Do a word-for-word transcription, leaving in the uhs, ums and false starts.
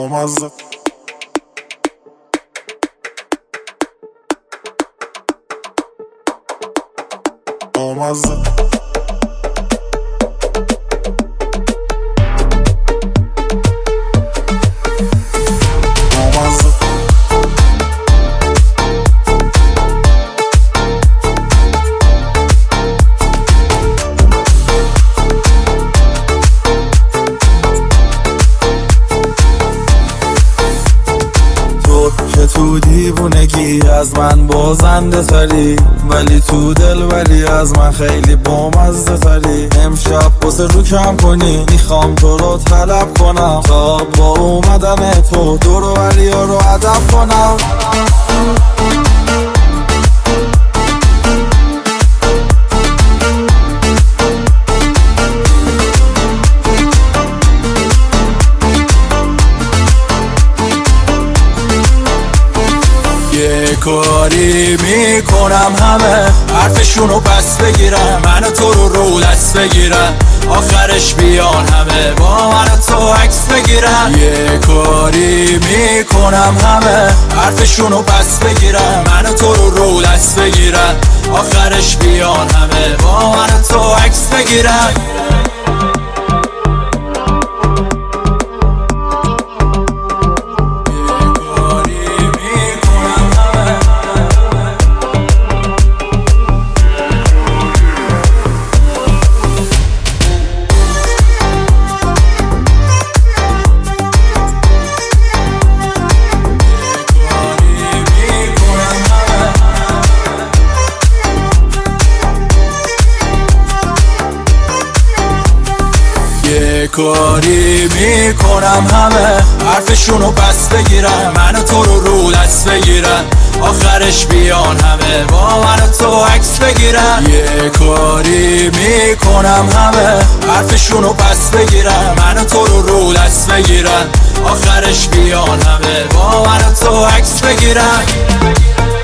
بامزه بامزه که تو دیوونگی از من بازنده تری، ولی تو دل ولی از من خیلی بامزه تری. امشب بسه رو کم کنی، میخوام تو رو طلب کنم تا با اومدن تو دور و ولی ها رو ادب کنم. یه کاری میکنم همه حرفشونو پس بگیرم، من و تو رو رو دست بگیرم، آخرش بیان همه با من و تو عکس بگیرم. یه کاری میکنم همه حرفشونو پس بگیرم، من و تو رو رو دست بگیرم، آخرش بیان همه با من و تو عکس بگیرم. یه کاری میکنم همه حرفشونو پس بگیرم، من و تو رو رو دست بگیرم، آخرش بیان همه با من و تو عکس بگیرم. یه کاری میکنم همه حرفشونو پس بگیرم، من و تو رو رو دست بگیرم، آخرش بیان همه با من و تو عکس بگیرم.